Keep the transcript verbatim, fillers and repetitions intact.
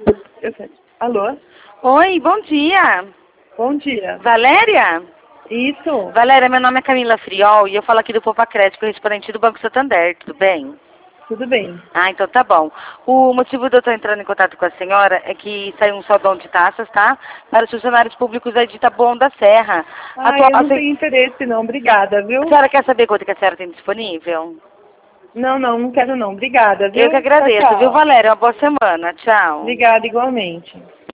Eu sei. Alô? Oi, bom dia. Bom dia. Valéria? Isso. Valéria, meu nome é Camila Friol e eu falo aqui do Poupa Crédito, correspondente do Banco Santander, tudo bem? Tudo bem. Ah, então tá bom. O motivo de eu estar entrando em contato com a senhora é que saiu um saldão de taxas, tá? Para os funcionários públicos aí de Taboão da Serra. Ah, Atual, eu não a, se- tenho interesse não, obrigada, viu? a senhora quer saber quanto que a senhora tem disponível? Não, não, não quero não, obrigada, viu? Eu que agradeço, Tchau, viu, tchau. Valéria? Uma boa semana. Tchau. Obrigada igualmente.